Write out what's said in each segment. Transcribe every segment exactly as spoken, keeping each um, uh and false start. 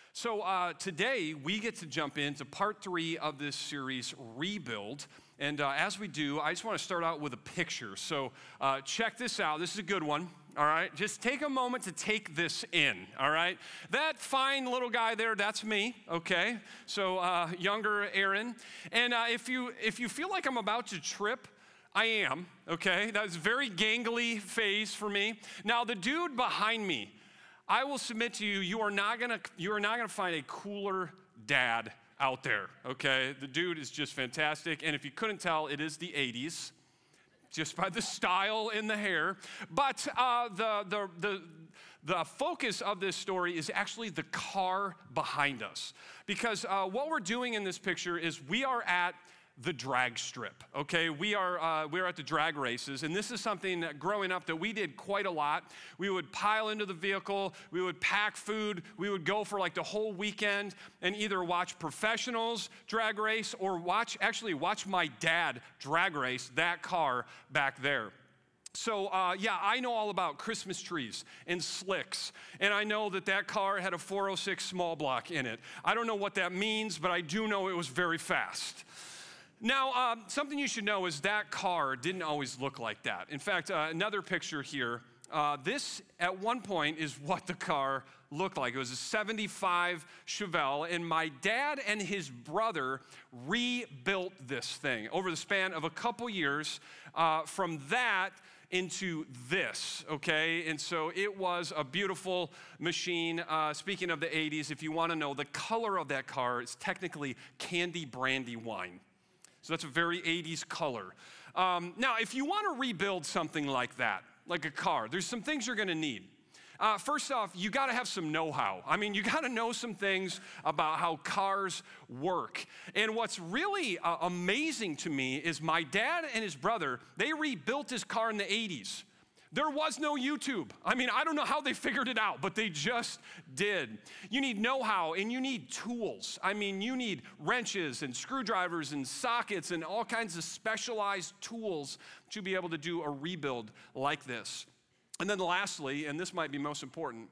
So uh, today we get to jump into part three of this series, Rebuild. And uh, as we do, I just want to start out with a picture. So uh, check this out. This is a good one. All right, just take a moment to take this in, all right? That fine little guy there, that's me, okay? So uh, younger Aaron. And uh, if you if you feel like I'm about to trip, I am, okay? That was a very gangly phase for me. Now, the dude behind me, I will submit to you, you are not gonna you are not gonna find a cooler dad out there, okay? The dude is just fantastic, and if you couldn't tell, it is the eighties. Just by the style in the hair. But uh, the, the, the, the focus of this story is actually the car behind us. Because uh, what we're doing in this picture is we are at the drag strip, okay? We are uh, we're at the drag races, and this is something that growing up that we did quite a lot. We would pile into the vehicle, we would pack food, we would go for like the whole weekend and either watch professionals drag race or watch, actually watch my dad drag race that car back there. So, uh, yeah, I know all about Christmas trees and slicks, and I know that that car had a four oh six small block in it. I don't know what that means, but I do know it was very fast. Now, um, something you should know is that car didn't always look like that. In fact, uh, another picture here, uh, this at one point is what the car looked like. It was a seventy-five Chevelle, and my dad and his brother rebuilt this thing over the span of a couple years uh, from that into this, okay? And so it was a beautiful machine. Uh, speaking of the eighties, if you want to know, the color of that car is technically candy brandy wine. So that's a very eighties color. Um, now, if you want to rebuild something like that, like a car, there's some things you're going to need. Uh, first off, you got to have some know-how. I mean, you got to know some things about how cars work. And what's really uh, amazing to me is my dad and his brother, they rebuilt his car in the eighties. There was no YouTube. I mean, I don't know how they figured it out, but they just did. You need know-how and you need tools. I mean, you need wrenches and screwdrivers and sockets and all kinds of specialized tools to be able to do a rebuild like this. And then lastly, and this might be most important,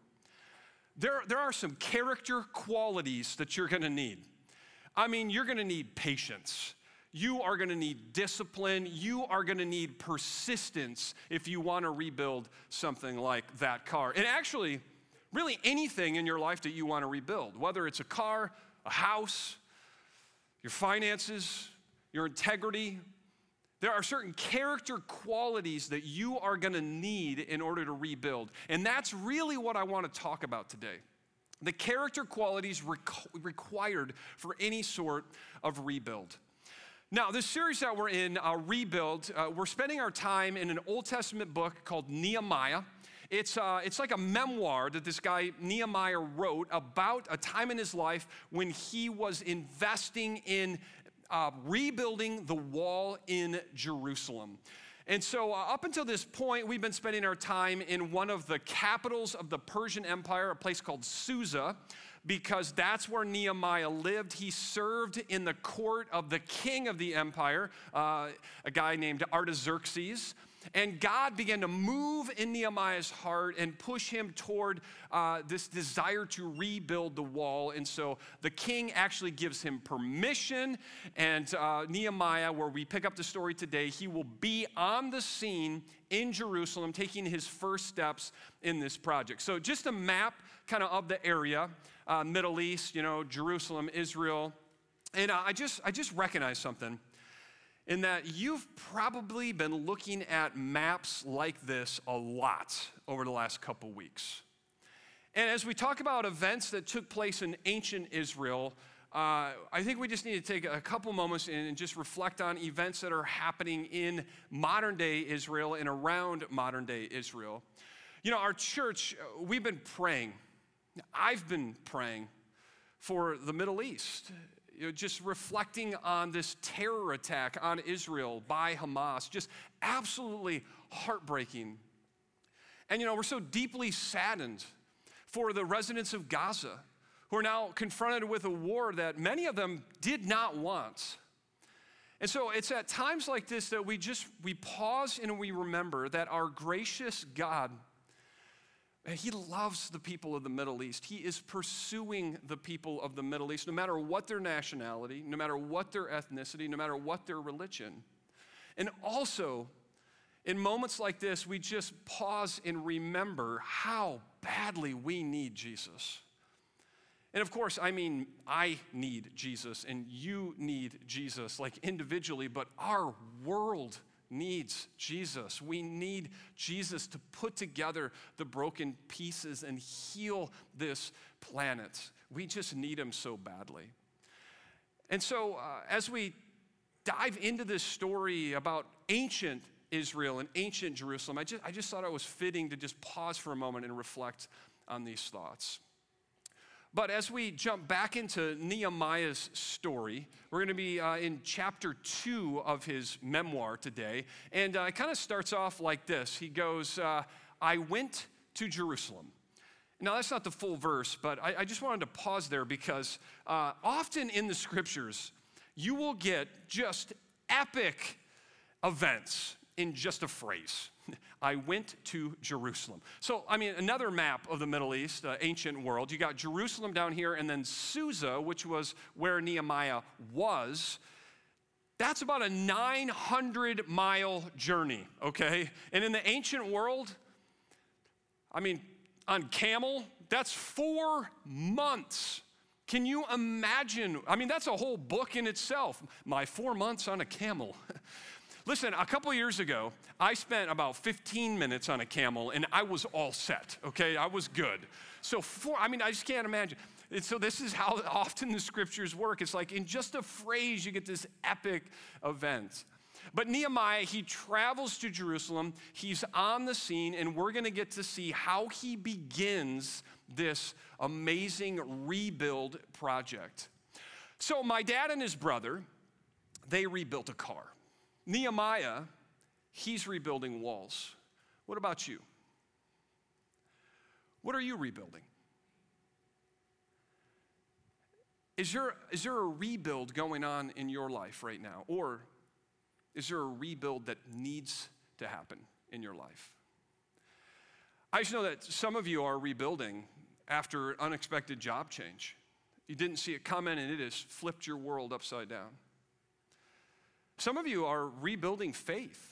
there, there are some character qualities that you're gonna need. I mean, you're gonna need patience. You are going to need discipline. You are going to need persistence if you want to rebuild something like that car. And actually, really anything in your life that you want to rebuild, whether it's a car, a house, your finances, your integrity, there are certain character qualities that you are going to need in order to rebuild. And that's really what I want to talk about today. The character qualities requ- required for any sort of rebuild. Now, this series that we're in, uh, Rebuild, uh, we're spending our time in an Old Testament book called Nehemiah. It's, uh, it's like a memoir that this guy Nehemiah wrote about a time in his life when he was investing in uh, rebuilding the wall in Jerusalem. And so uh, up until this point, we've been spending our time in one of the capitals of the Persian Empire, a place called Susa, because that's where Nehemiah lived. He served in the court of the king of the empire, uh, a guy named Artaxerxes. And God began to move in Nehemiah's heart and push him toward uh, this desire to rebuild the wall. And so the king actually gives him permission. And uh, Nehemiah, where we pick up the story today, he will be on the scene in Jerusalem, taking his first steps in this project. So just a map kind of of the area, uh, Middle East, you know, Jerusalem, Israel. And uh, I just I just recognize something. In that you've probably been looking at maps like this a lot over the last couple weeks. And as we talk about events that took place in ancient Israel, uh, I think we just need to take a couple moments and just reflect on events that are happening in modern day Israel and around modern day Israel. You know, our church, we've been praying. I've been praying for the Middle East. You know, just reflecting on this terror attack on Israel by Hamas, just absolutely heartbreaking. And you know, we're so deeply saddened for the residents of Gaza who are now confronted with a war that many of them did not want. And so it's at times like this that we just, we pause and we remember that our gracious God He loves the people of the Middle East. He is pursuing the people of the Middle East, no matter what their nationality, no matter what their ethnicity, no matter what their religion. And also, in moments like this, we just pause and remember how badly we need Jesus. And of course, I mean, I need Jesus and you need Jesus, like individually, but our world needs Jesus. We need Jesus to put together the broken pieces and heal this planet. We just need him so badly. And so uh, as we dive into this story about ancient Israel and ancient Jerusalem, I just, I just thought it was fitting to just pause for a moment and reflect on these thoughts. But as we jump back into Nehemiah's story, we're going to be uh, in chapter two of his memoir today. And uh, it kind of starts off like this. He goes, uh, I went to Jerusalem. Now, that's not the full verse, but I, I just wanted to pause there because uh, often in the scriptures, you will get just epic events in just a phrase. I went to Jerusalem. So, I mean, another map of the Middle East, uh, ancient world, you got Jerusalem down here, and then Susa, which was where Nehemiah was. That's about a nine hundred mile journey, okay? And in the ancient world, I mean, on camel, that's four months. Can you imagine? I mean, that's a whole book in itself. My four months on a camel. Listen, a couple years ago, I spent about fifteen minutes on a camel, and I was all set, okay? I was good. So, for, I mean, I just can't imagine. And so this is how often the scriptures work. It's like in just a phrase, you get this epic event. But Nehemiah, he travels to Jerusalem. He's on the scene, and we're going to get to see how he begins this amazing rebuild project. So my dad and his brother, they rebuilt a car. Nehemiah, he's rebuilding walls. What about you? What are you rebuilding? Is there, is there a rebuild going on in your life right now? Or is there a rebuild that needs to happen in your life? I just know that some of you are rebuilding after an unexpected job change. You didn't see it coming, and it has flipped your world upside down. Some of you are rebuilding faith.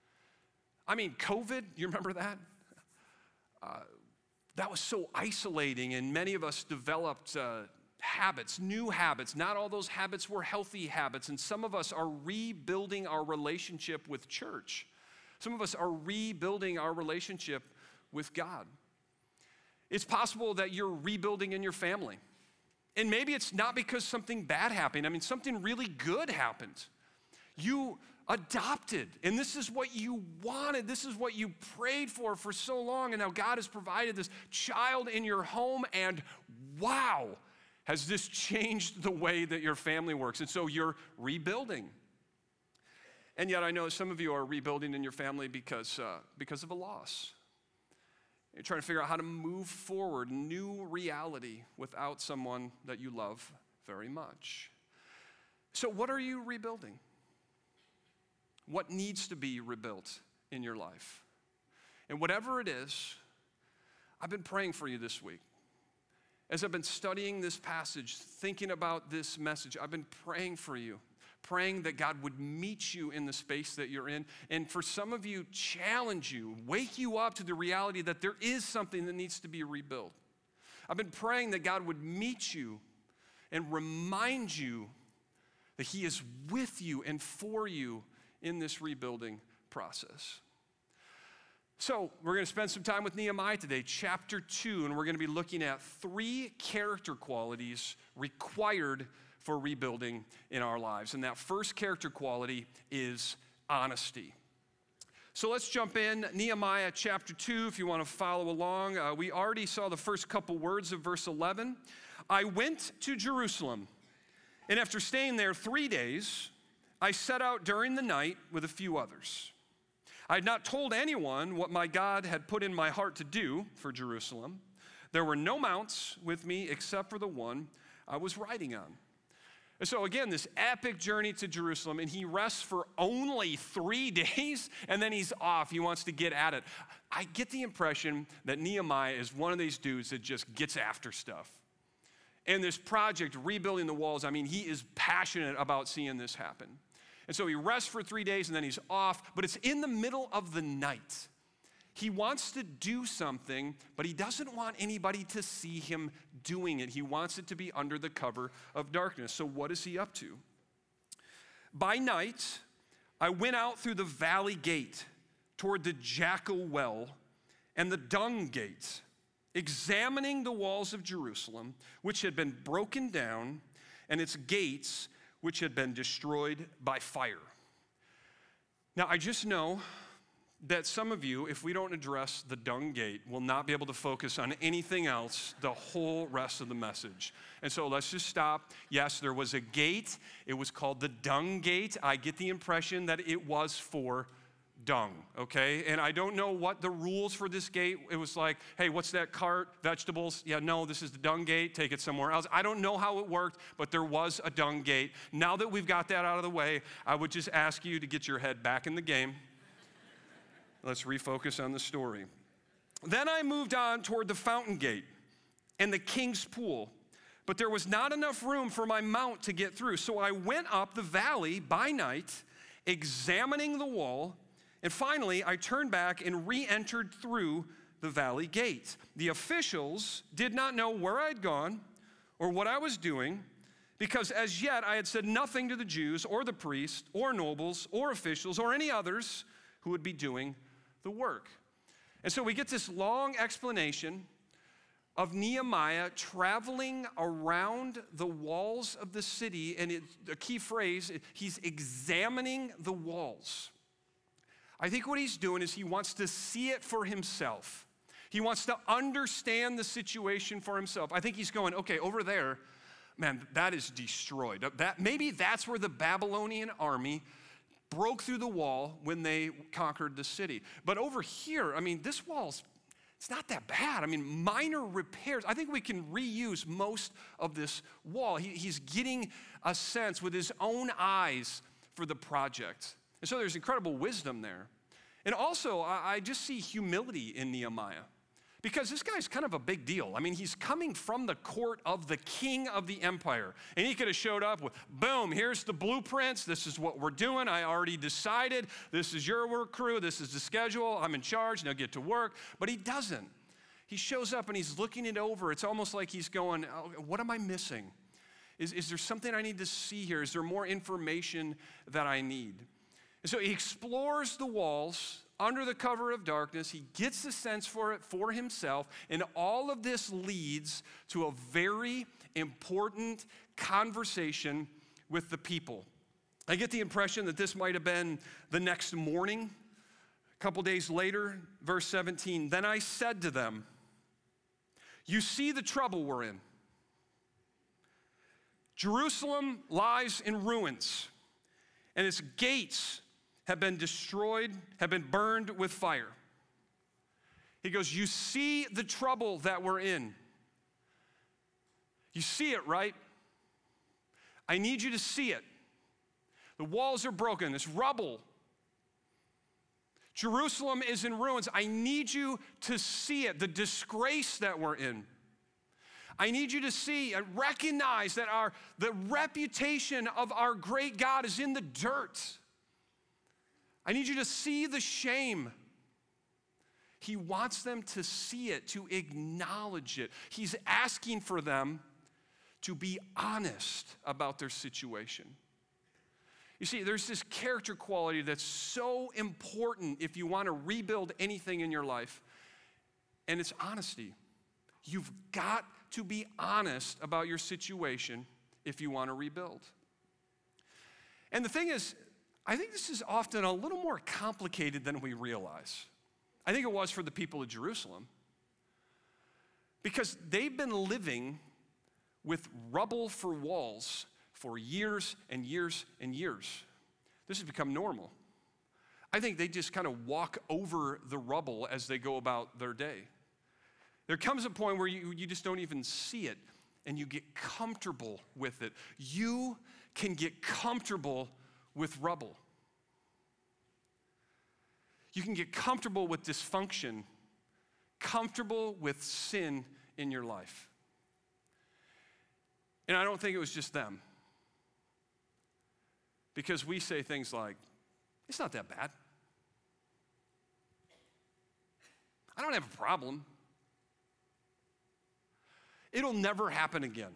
I mean, COVID, you remember that? Uh, that was so isolating, and many of us developed uh, habits, new habits. Not all those habits were healthy habits, and some of us are rebuilding our relationship with church. Some of us are rebuilding our relationship with God. It's possible that you're rebuilding in your family. And maybe it's not because something bad happened. I mean, something really good happened. You adopted, and this is what you wanted. This is what you prayed for for so long, and now God has provided this child in your home, and wow, has this changed the way that your family works? And so you're rebuilding. And yet I know some of you are rebuilding in your family because, uh, because of a loss. You're trying to figure out how to move forward, new reality without someone that you love very much. So what are you rebuilding? What needs to be rebuilt in your life? And whatever it is, I've been praying for you this week. As I've been studying this passage, thinking about this message, I've been praying for you, praying that God would meet you in the space that you're in. And for some of you, challenge you, wake you up to the reality that there is something that needs to be rebuilt. I've been praying that God would meet you and remind you that he is with you and for you in this rebuilding process. So we're going to spend some time with Nehemiah today, chapter two, and we're going to be looking at three character qualities required for rebuilding in our lives. And that first character quality is honesty. So let's jump in, Nehemiah chapter two, if you want to follow along. Uh, we already saw the first couple words of verse eleven. I went to Jerusalem, and after staying there three days, I set out during the night with a few others. I had not told anyone what my God had put in my heart to do for Jerusalem. There were no mounts with me except for the one I was riding on. And so again, this epic journey to Jerusalem, and he rests for only three days, and then he's off. He wants to get at it. I get the impression that Nehemiah is one of these dudes that just gets after stuff. And this project, rebuilding the walls, I mean, he is passionate about seeing this happen. And so he rests for three days, and then he's off, but it's in the middle of the night. He wants to do something, but he doesn't want anybody to see him doing it. He wants it to be under the cover of darkness. So what is he up to? By night, I went out through the valley gate toward the jackal well and the dung gate, examining the walls of Jerusalem, which had been broken down, and its gates, which had been destroyed by fire. Now, I just know that some of you, if we don't address the dung gate, will not be able to focus on anything else the whole rest of the message. And so let's just stop. Yes, there was a gate. It was called the dung gate. I get the impression that it was for dung, okay? And I don't know what the rules for this gate. It was like, hey, what's that cart? Vegetables? Yeah, no, this is the dung gate. Take it somewhere else. I don't know how it worked, but there was a dung gate. Now that we've got that out of the way, I would just ask you to get your head back in the game. Let's refocus on the story. Then I moved on toward the fountain gate and the king's pool, but there was not enough room for my mount to get through. So I went up the valley by night, examining the wall, and finally I turned back and re-entered through the valley gate. The officials did not know where I'd gone or what I was doing, because as yet I had said nothing to the Jews or the priests or nobles or officials or any others who would be doing the work. And so we get this long explanation of Nehemiah traveling around the walls of the city, and it, a key phrase, he's examining the walls. I think what he's doing is he wants to see it for himself. He wants to understand the situation for himself. I think he's going, okay, over there, man, that is destroyed. That, maybe that's where the Babylonian army broke through the wall when they conquered the city. But over here, I mean, this wall's, it's not that bad. I mean, minor repairs. I think we can reuse most of this wall. He, he's getting a sense with his own eyes for the project. And so there's incredible wisdom there. And also, I, I just see humility in Nehemiah, because this guy's kind of a big deal. I mean, he's coming from the court of the king of the empire. And he could have showed up with, boom, here's the blueprints. This is what we're doing. I already decided. This is your work crew. This is the schedule. I'm in charge. Now get to work. But he doesn't. He shows up and he's looking it over. It's almost like he's going, oh, what am I missing? Is, is there something I need to see here? Is there more information that I need? And so he explores the walls under the cover of darkness. He gets the sense for it for himself, and all of this leads to a very important conversation with the people. I get the impression that this might have been the next morning. A couple days later, verse seventeen, then I said to them, you see the trouble we're in. Jerusalem lies in ruins, and its gates have been destroyed, have been burned with fire. He goes, you see the trouble that we're in. You see it, right? I need you to see it. The walls are broken, it's rubble. Jerusalem is in ruins. I need you to see it, the disgrace that we're in. I need you to see and recognize that our, the reputation of our great God is in the dirt. I need you to see the shame. He wants them to see it, to acknowledge it. He's asking for them to be honest about their situation. You see, there's this character quality that's so important if you want to rebuild anything in your life, and it's honesty. You've got to be honest about your situation if you want to rebuild. And the thing is, I think this is often a little more complicated than we realize. I think it was for the people of Jerusalem, because they've been living with rubble for walls for years and years and years. This has become normal. I think they just kind of walk over the rubble as they go about their day. There comes a point where you, you just don't even see it and you get comfortable with it. You can get comfortable with rubble. You can get comfortable with dysfunction, comfortable with sin in your life. And I don't think it was just them. Because we say things like, it's not that bad. I don't have a problem. It'll never happen again.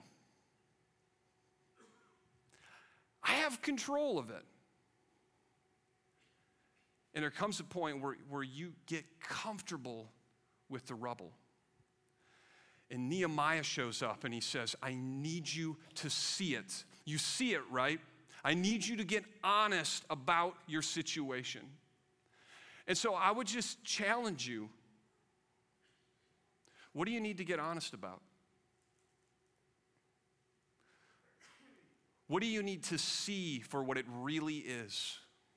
I have control of it. And there comes a point where, where you get comfortable with the rubble. And Nehemiah shows up and he says, I need you to see it. You see it, right? I need you to get honest about your situation. And so I would just challenge you. What do you need to get honest about? What do you need to see for what it really is?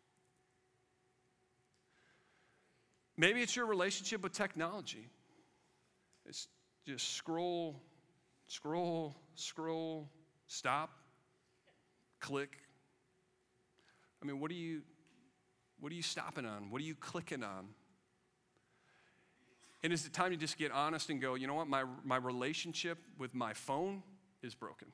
Maybe it's your relationship with technology. It's just scroll, scroll, scroll, stop, click. I mean, what are you, what are you stopping on? What are you clicking on? And is it time to just get honest and go, you know what, my, my relationship with my phone is broken.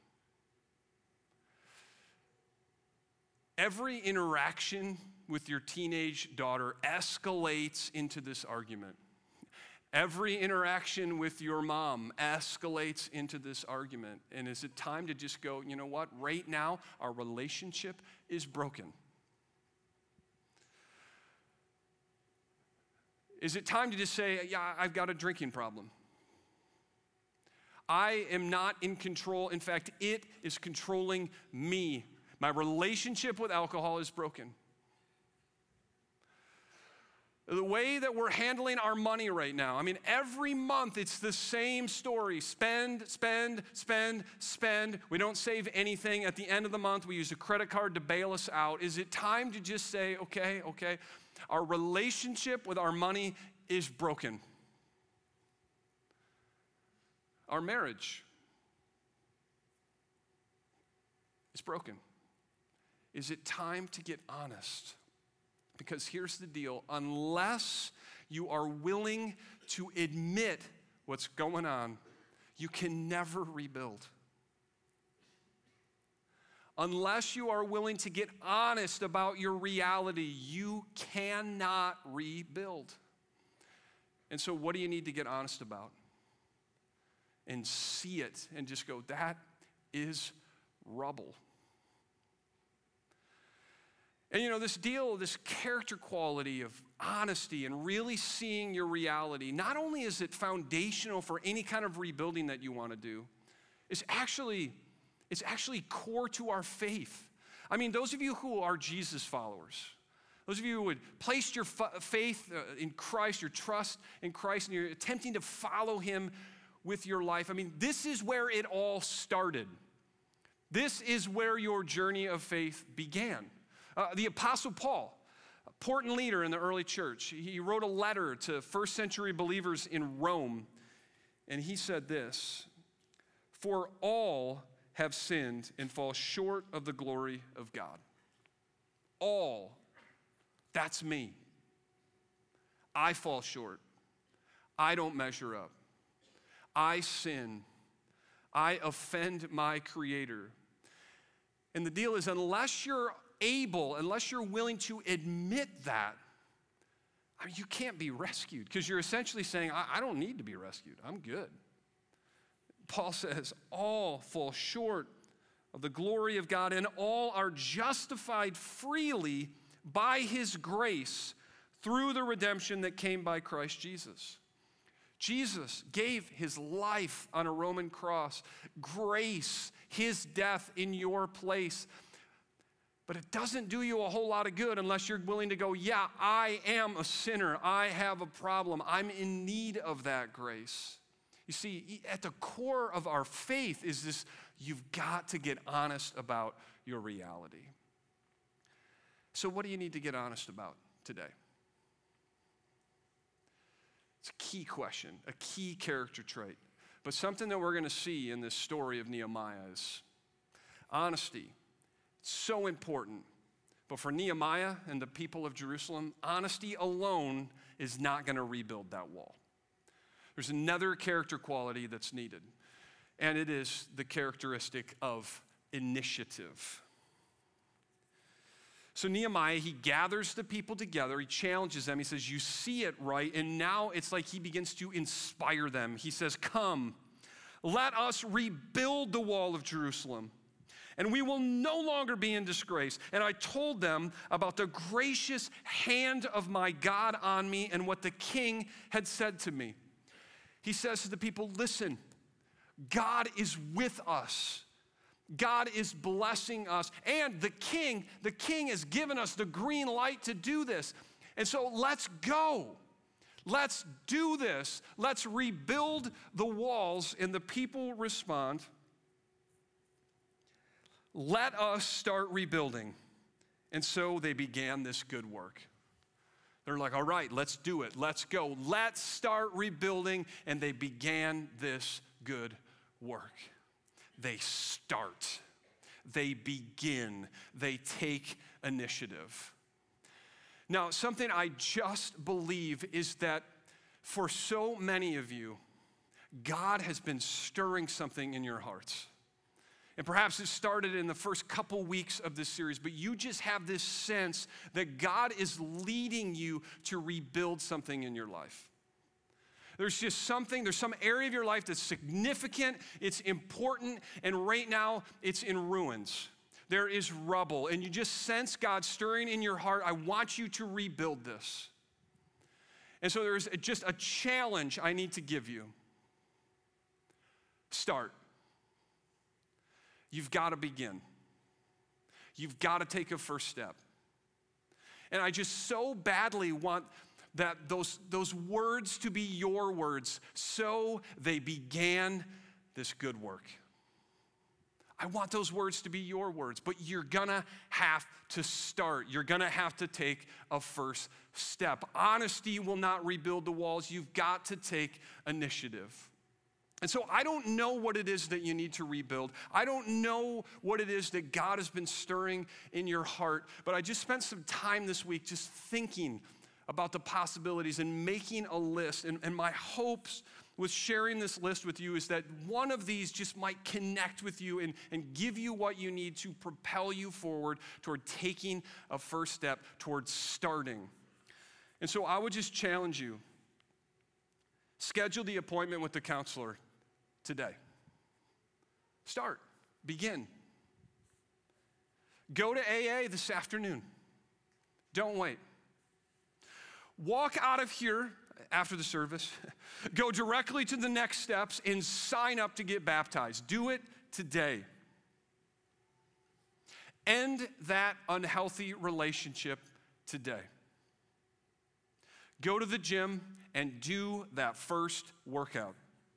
Every interaction with your teenage daughter escalates into this argument. Every interaction with your mom escalates into this argument. And is it time to just go, you know what, right now, our relationship is broken. Is it time to just say, yeah, I've got a drinking problem? I am not in control. In fact, it is controlling me. My relationship with alcohol is broken. The way that we're handling our money right now, I mean, every month it's the same story. Spend, spend, spend, spend. We don't save anything. At the end of the month, we use a credit card to bail us out. Is it time to just say, okay, okay, our relationship with our money is broken? Our marriage is broken. Is it time to get honest? Because here's the deal. Unless you are willing to admit what's going on, you can never rebuild. Unless you are willing to get honest about your reality, you cannot rebuild. And so what do you need to get honest about? And see it and just go, that is rubble. And you know, this deal, this character quality of honesty and really seeing your reality, not only is it foundational for any kind of rebuilding that you want to do, it's actually, it's actually core to our faith. I mean, those of you who are Jesus followers, those of you who would place your faith in Christ, your trust in Christ, and you're attempting to follow him with your life, I mean, this is where it all started. This is where your journey of faith began. Uh, the Apostle Paul, a important leader in the early church, he wrote a letter to first century believers in Rome, and he said this, "For all have sinned and fall short of the glory of God." All. That's me. I fall short. I don't measure up. I sin. I offend my Creator. And the deal is, unless you're able, unless you're willing to admit that, I mean, you can't be rescued, because you're essentially saying, I, I don't need to be rescued. I'm good. Paul says, all fall short of the glory of God, and all are justified freely by his grace through the redemption that came by Christ Jesus. Jesus gave his life on a Roman cross, grace, his death in your place. But it doesn't do you a whole lot of good unless you're willing to go, yeah, I am a sinner. I have a problem. I'm in need of that grace. You see, at the core of our faith is this, you've got to get honest about your reality. So what do you need to get honest about today? It's a key question, a key character trait. But something that we're going to see in this story of Nehemiah is honesty. It's so important. But for Nehemiah and the people of Jerusalem, honesty alone is not going to rebuild that wall. There's another character quality that's needed, and it is the characteristic of initiative. So Nehemiah, he gathers the people together, he challenges them, he says, you see it, right? And now it's like he begins to inspire them. He says, come, let us rebuild the wall of Jerusalem, and we will no longer be in disgrace. And I told them about the gracious hand of my God on me and what the king had said to me. He says to the people, listen, God is with us. God is blessing us. And the king, the king has given us the green light to do this. And so let's go. Let's do this. Let's rebuild the walls. And the people respond, let us start rebuilding. And so they began this good work. They're like, all right, let's do it. Let's go. Let's start rebuilding. And they began this good work. They start. They begin. They take initiative. Now, something I just believe is that for so many of you, God has been stirring something in your hearts. And perhaps it started in the first couple weeks of this series, but you just have this sense that God is leading you to rebuild something in your life. There's just something, there's some area of your life that's significant, it's important, and right now it's in ruins. There is rubble, and you just sense God stirring in your heart, I want you to rebuild this. And so there's just a challenge I need to give you. Start. You've got to begin. You've got to take a first step. And I just so badly want that those, those words to be your words. So they began this good work. I want those words to be your words, but you're gonna have to start. You're gonna have to take a first step. Honesty will not rebuild the walls. You've got to take initiative. And so I don't know what it is that you need to rebuild. I don't know what it is that God has been stirring in your heart, but I just spent some time this week just thinking about the possibilities and making a list. And, and my hopes with sharing this list with you is that one of these just might connect with you and, and give you what you need to propel you forward toward taking a first step, towards starting. And so I would just challenge you, schedule the appointment with the counselor today. Start, begin. Go to A A this afternoon. Don't wait. Walk out of here after the service, go directly to the next steps and sign up to get baptized. Do it today. End that unhealthy relationship today. Go to the gym and do that first workout.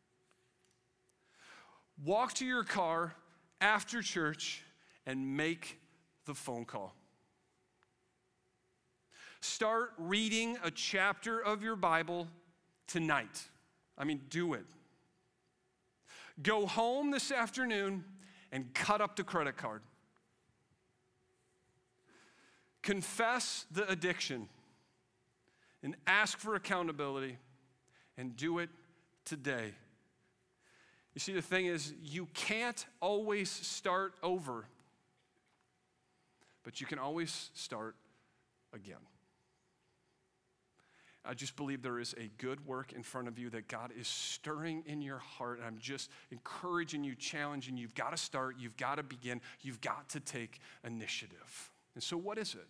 Walk to your car after church and make the phone call. Start reading a chapter of your Bible tonight. I mean, do it. Go home this afternoon and cut up the credit card. Confess the addiction and ask for accountability and do it today. You see, the thing is, you can't always start over, but you can always start again. I just believe there is a good work in front of you that God is stirring in your heart. And I'm just encouraging you, challenging you. You've got to start. You've got to begin. You've got to take initiative. And so what is it?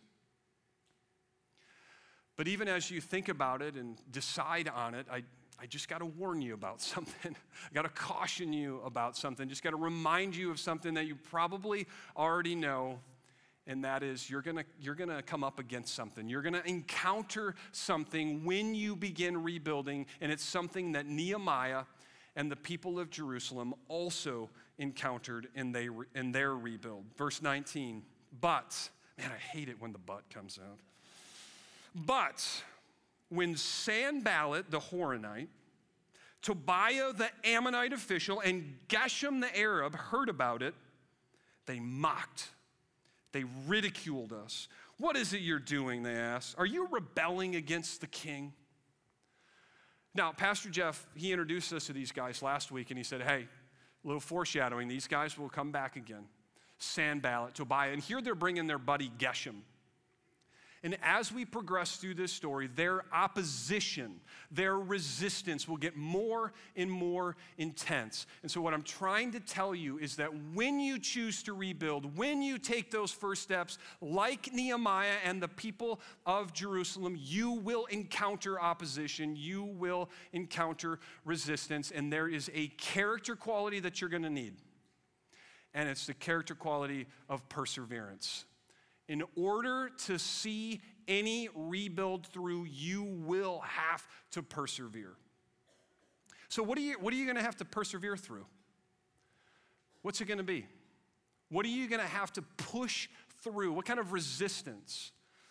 But even as you think about it and decide on it, I, I just got to warn you about something. I got to caution you about something. Just got to remind you of something that you probably already know. And that is, you're gonna, you're gonna come up against something. You're gonna encounter something when you begin rebuilding, and it's something that Nehemiah and the people of Jerusalem also encountered in, they, in their rebuild. Verse nineteen, but, man, I hate it when the but comes out. But when Sanballat the Horonite, Tobiah the Ammonite official, and Geshem the Arab heard about it, they mocked. They ridiculed us. What is it you're doing, they asked. Are you rebelling against the king? Now, Pastor Jeff, he introduced us to these guys last week, and he said, hey, a little foreshadowing, these guys will come back again. Sanballat, Tobiah, and here they're bringing their buddy Geshem. And as we progress through this story, their opposition, their resistance will get more and more intense. And so what I'm trying to tell you is that when you choose to rebuild, when you take those first steps, like Nehemiah and the people of Jerusalem, you will encounter opposition, you will encounter resistance, and there is a character quality that you're going to need. And it's the character quality of perseverance. In order to see any rebuild through, you will have to persevere. So what are you, what are you going to have to persevere through? What's it going to be? What are you going to have to push through? What kind of resistance?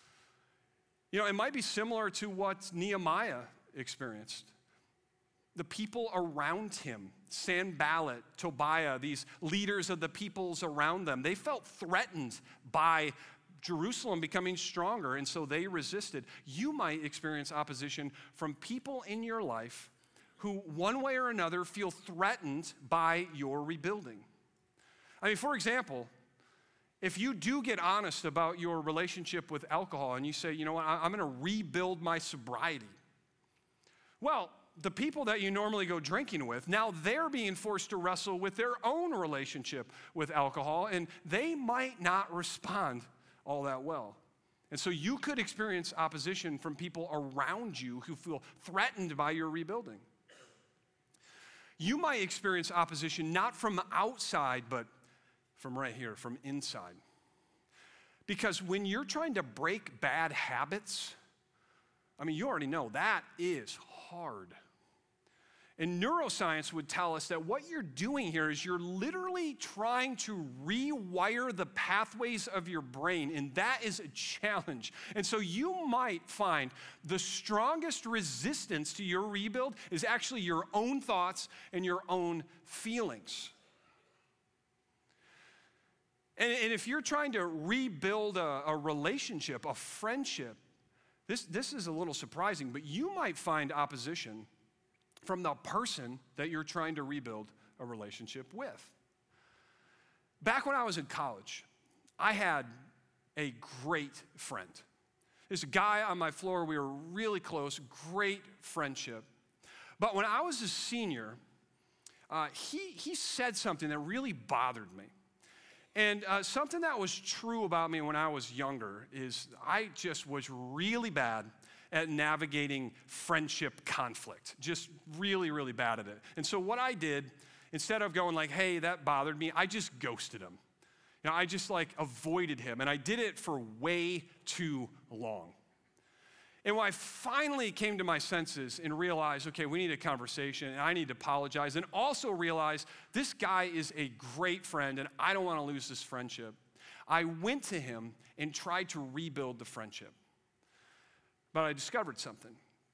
You know, it might be similar to what Nehemiah experienced. The people around him, Sanballat, Tobiah, these leaders of the peoples around them, they felt threatened by Jerusalem becoming stronger, and so they resisted. You might experience opposition from people in your life who, one way or another, feel threatened by your rebuilding. I mean, for example, if you do get honest about your relationship with alcohol and you say, you know what, I'm going to rebuild my sobriety. Well, the people that you normally go drinking with, now they're being forced to wrestle with their own relationship with alcohol, and they might not respond all that well. And so you could experience opposition from people around you who feel threatened by your rebuilding. You might experience opposition not from outside, but from right here, from inside. Because when you're trying to break bad habits, I mean, you already know that is hard. And neuroscience would tell us that what you're doing here is you're literally trying to rewire the pathways of your brain, and that is a challenge. And so you might find the strongest resistance to your rebuild is actually your own thoughts and your own feelings. And, and if you're trying to rebuild a, a relationship, a friendship, this, this is a little surprising, but you might find opposition from the person that you're trying to rebuild a relationship with. Back when I was in college, I had a great friend. This guy on my floor, we were really close, great friendship. But when I was a senior, uh, he, he said something that really bothered me. And uh, something that was true about me when I was younger is I just was really bad at navigating friendship conflict, just really, really bad at it. And so what I did, instead of going like, hey, that bothered me, I just ghosted him. You know, I just like avoided him, and I did it for way too long. And when I finally came to my senses and realized, okay, we need a conversation, and I need to apologize, and also realize this guy is a great friend, and I don't want to lose this friendship, I went to him and tried to rebuild the friendship. But I discovered something.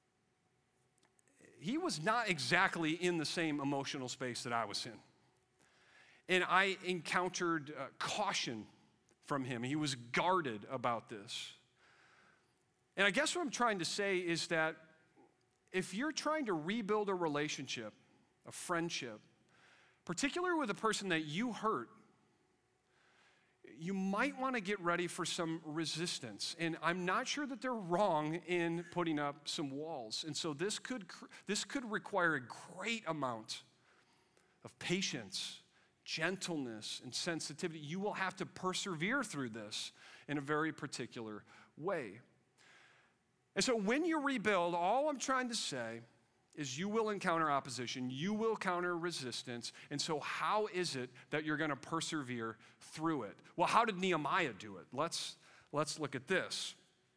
He was not exactly in the same emotional space that I was in. And I encountered uh, caution from him. He was guarded about this. And I guess what I'm trying to say is that if you're trying to rebuild a relationship, a friendship, particularly with a person that you hurt, you might want to get ready for some resistance. And I'm not sure that they're wrong in putting up some walls. And so this could, this could require a great amount of patience, gentleness, and sensitivity. You will have to persevere through this in a very particular way. And so when you rebuild, all I'm trying to say is you will encounter opposition, you will encounter resistance, and so how is it that you're going to persevere through it? Well, how did Nehemiah do it? Let's, let's look at this.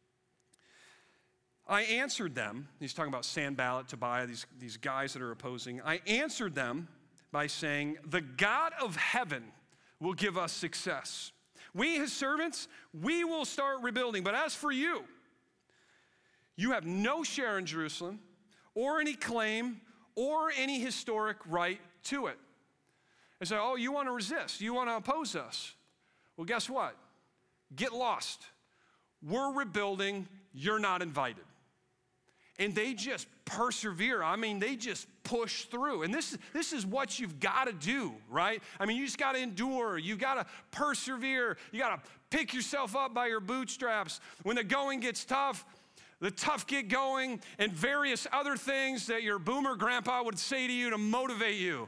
I answered them, he's talking about Sanballat, Tobiah, these, these guys that are opposing. I answered them by saying, the God of heaven will give us success. We, his servants, we will start rebuilding, but as for you, you have no share in Jerusalem, or any claim, or any historic right to it. They say, oh, you want to resist, you want to oppose us. Well, guess what? Get lost. We're rebuilding, you're not invited. And they just persevere. I mean, they just push through. And this, this is what you've got to do, right? I mean, you just got to endure. You got to persevere. You got to pick yourself up by your bootstraps. When the going gets tough, the tough get going, and various other things that your boomer grandpa would say to you to motivate you.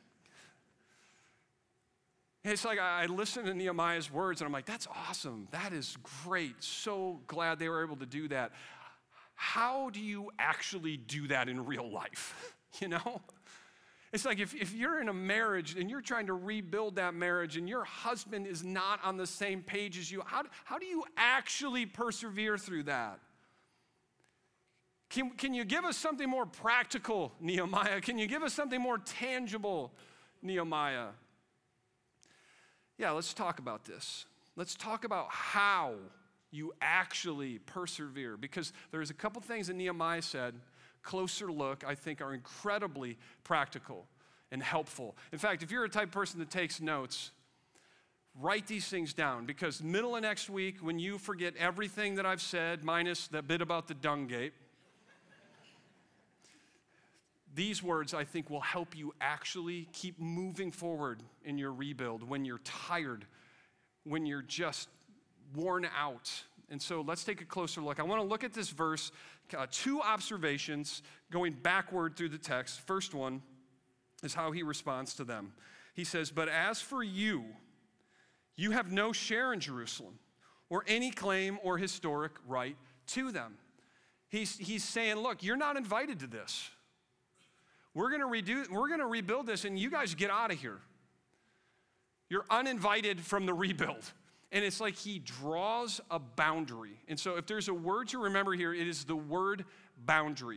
And it's like I listen to Nehemiah's words, and I'm like, that's awesome. That is great. So glad they were able to do that. How do you actually do that in real life? You know? It's like if, if you're in a marriage and you're trying to rebuild that marriage and your husband is not on the same page as you, how, how do you actually persevere through that? Can, can you give us something more practical, Nehemiah? Can you give us something more tangible, Nehemiah? Yeah, let's talk about this. Let's talk about how you actually persevere, because there's a couple things that Nehemiah said, closer look, I think are incredibly practical and helpful. In fact, if you're a type of person that takes notes, write these things down, because middle of next week, when you forget everything that I've said, minus that bit about the dung gate, these words, I think, will help you actually keep moving forward in your rebuild when you're tired, when you're just worn out. And so let's take a closer look. I want to look at this verse, uh, two observations going backward through the text. First one is how he responds to them. He says, but as for you, you have no share in Jerusalem or any claim or historic right to them. He's, he's saying, look, you're not invited to this. We're going to redo, we're going to rebuild this, and you guys get out of here. You're uninvited from the rebuild. And it's like he draws a boundary. And so if there's a word to remember here, it is the word boundary.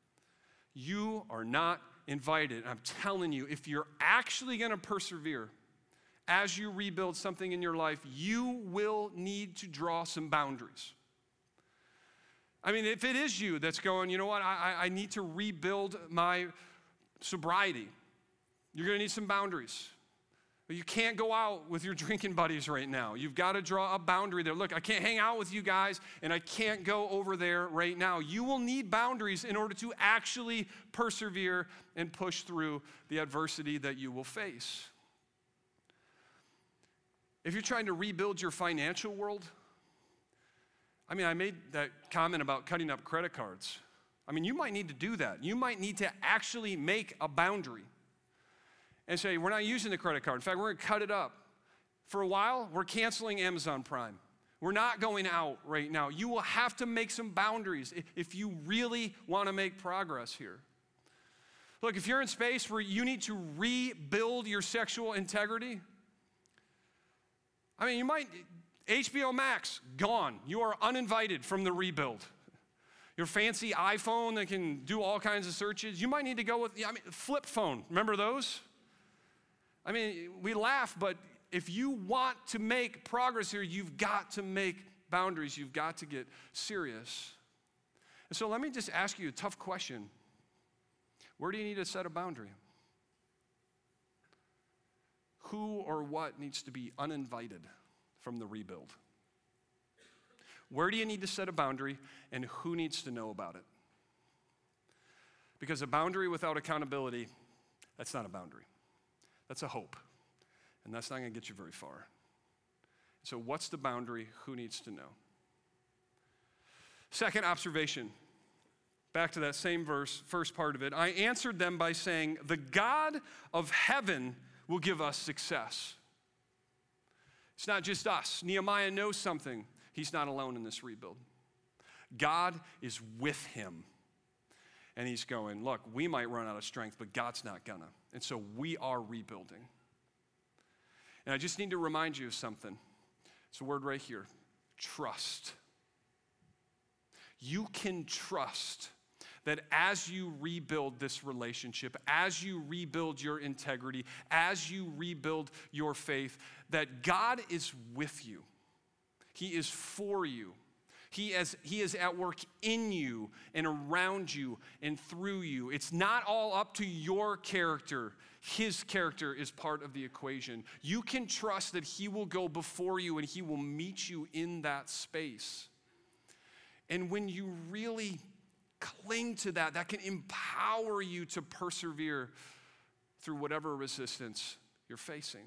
You are not invited. I'm telling you, if you're actually going to persevere as you rebuild something in your life, you will need to draw some boundaries. I mean, if it is you that's going, you know what, I, I need to rebuild my sobriety, you're going to need some boundaries. You can't go out with your drinking buddies right now. You've got to draw a boundary there. Look, I can't hang out with you guys, and I can't go over there right now. You will need boundaries in order to actually persevere and push through the adversity that you will face. If you're trying to rebuild your financial world, I mean, I made that comment about cutting up credit cards. I mean, you might need to do that. You might need to actually make a boundary and say, we're not using the credit card. In fact, we're going to cut it up. For a while, we're canceling Amazon Prime. We're not going out right now. You will have to make some boundaries if you really want to make progress here. Look, if you're in space where you need to rebuild your sexual integrity, I mean, you might, H B O Max, gone. You are uninvited from the rebuild. Your fancy iPhone that can do all kinds of searches, you might need to go with, I mean, flip phone. Remember those? I mean, we laugh, but if you want to make progress here, you've got to make boundaries. You've got to get serious. And so let me just ask you a tough question. Where do you need to set a boundary? Who or what needs to be uninvited from the rebuild? Where do you need to set a boundary, and who needs to know about it? Because a boundary without accountability, that's not a boundary. That's a hope, and that's not going to get you very far. So what's the boundary? Who needs to know? Second observation, back to that same verse, first part of it. I answered them by saying, the God of heaven will give us success. It's not just us. Nehemiah knows something. He's not alone in this rebuild. God is with him. And he's going, look, we might run out of strength, but God's not gonna. And so we are rebuilding. And I just need to remind you of something. It's a word right here, trust. You can trust that as you rebuild this relationship, as you rebuild your integrity, as you rebuild your faith, that God is with you. He is for you. He is, he is at work in you and around you and through you. It's not all up to your character. His character is part of the equation. You can trust that he will go before you and he will meet you in that space. And when you really cling to that, that can empower you to persevere through whatever resistance you're facing.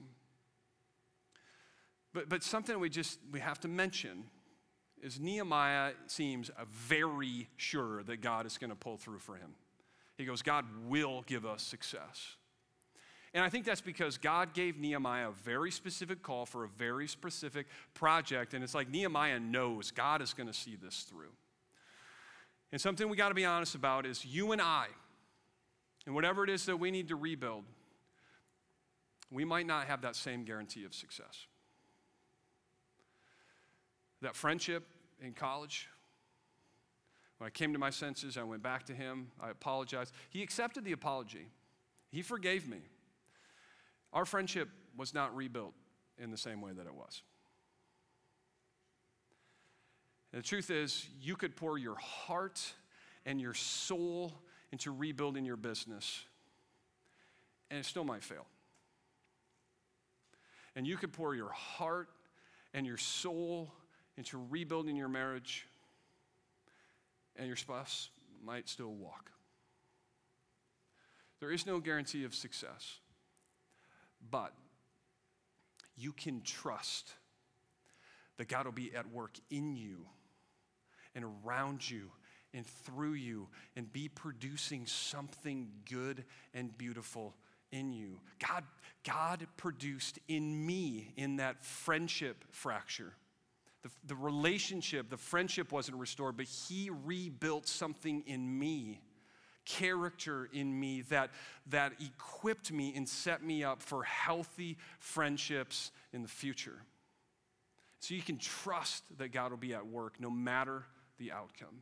But, but something we just, we have to mention is Nehemiah seems very sure that God is going to pull through for him. He goes, God will give us success. And I think that's because God gave Nehemiah a very specific call for a very specific project. And it's like Nehemiah knows God is going to see this through. And something we got to be honest about is you and I, and whatever it is that we need to rebuild, we might not have that same guarantee of success. That friendship in college, when I came to my senses, I went back to him, I apologized. He accepted the apology. He forgave me. Our friendship was not rebuilt in the same way that it was. And the truth is, you could pour your heart and your soul into rebuilding your business, and it still might fail. And you could pour your heart and your soul into rebuilding your marriage, and your spouse might still walk. There is no guarantee of success, but you can trust that God will be at work in you and around you and through you and be producing something good and beautiful in you. God, God produced in me in that friendship fracture. The, the relationship, the friendship wasn't restored, but he rebuilt something in me, character in me that, that equipped me and set me up for healthy friendships in the future. So you can trust that God will be at work no matter the outcome.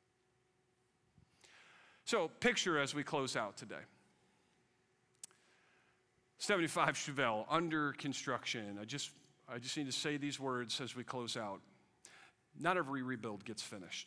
So picture as we close out today. seventy-five Chevelle, under construction. I just I just need to say these words as we close out. Not every rebuild gets finished.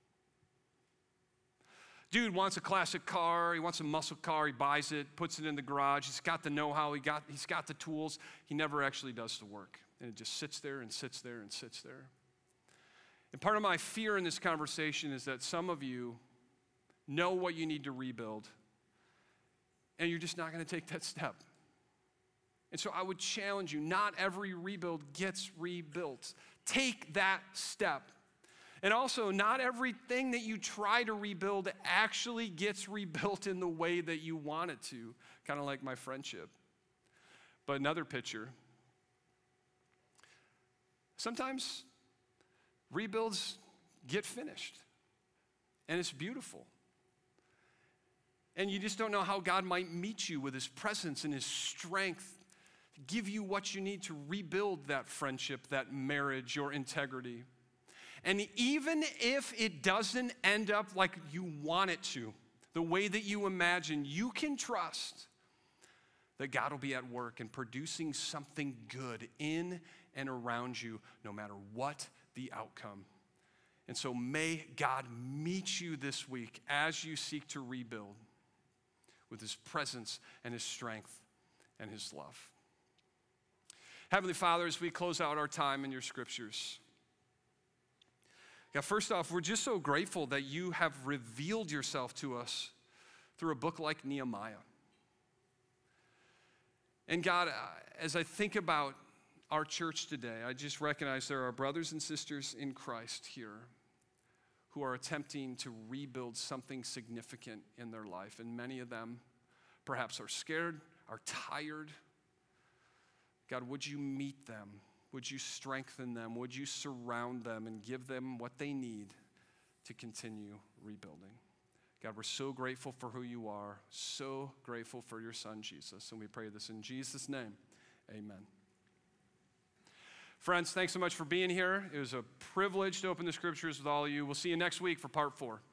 Dude wants a classic car. He wants a muscle car. He buys it, puts it in the garage. He's got the know-how. He got, he's got the tools. He never actually does the work. And it just sits there and sits there and sits there. And part of my fear in this conversation is that some of you know what you need to rebuild, and you're just not going to take that step. And so I would challenge you, not every rebuild gets rebuilt. Take that step. And also, not everything that you try to rebuild actually gets rebuilt in the way that you want it to, kind of like my friendship. But another picture, sometimes rebuilds get finished, and it's beautiful. And you just don't know how God might meet you with his presence and his strength, give you what you need to rebuild that friendship, that marriage, your integrity. And even if it doesn't end up like you want it to, the way that you imagine, you can trust that God will be at work and producing something good in and around you, no matter what the outcome. And so may God meet you this week as you seek to rebuild with his presence and his strength and his love. Heavenly Father, as we close out our time in your scriptures, God, first off, we're just so grateful that you have revealed yourself to us through a book like Nehemiah. And God, as I think about our church today, I just recognize there are brothers and sisters in Christ here who are attempting to rebuild something significant in their life. And many of them perhaps are scared, are tired. God, would you meet them? Would you strengthen them? Would you surround them and give them what they need to continue rebuilding? God, we're so grateful for who you are, so grateful for your son, Jesus. And we pray this in Jesus' name, amen. Friends, thanks so much for being here. It was a privilege to open the scriptures with all of you. We'll see you next week for part four.